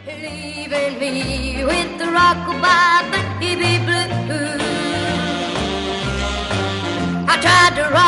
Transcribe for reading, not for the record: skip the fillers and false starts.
leaving me with the rockabye baby blues. I tried to